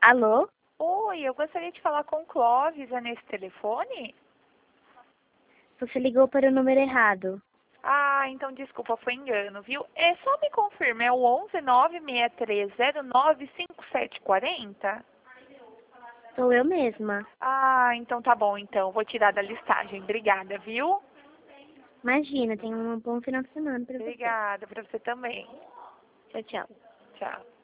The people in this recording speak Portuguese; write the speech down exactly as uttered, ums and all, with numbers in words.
Alô? Oi, eu gostaria de falar com o Clóvis, é nesse telefone? Você ligou para o número errado. Ah, então desculpa, foi engano, viu? É só me confirma, é o onze nove seis três zero nove cinco sete quatro zero? Sou eu mesma. Ah, então tá bom, então. Vou tirar da listagem. Obrigada, viu? Imagina, tenha um bom final de semana para você. Obrigada para você também. Tchau, tchau. Tchau.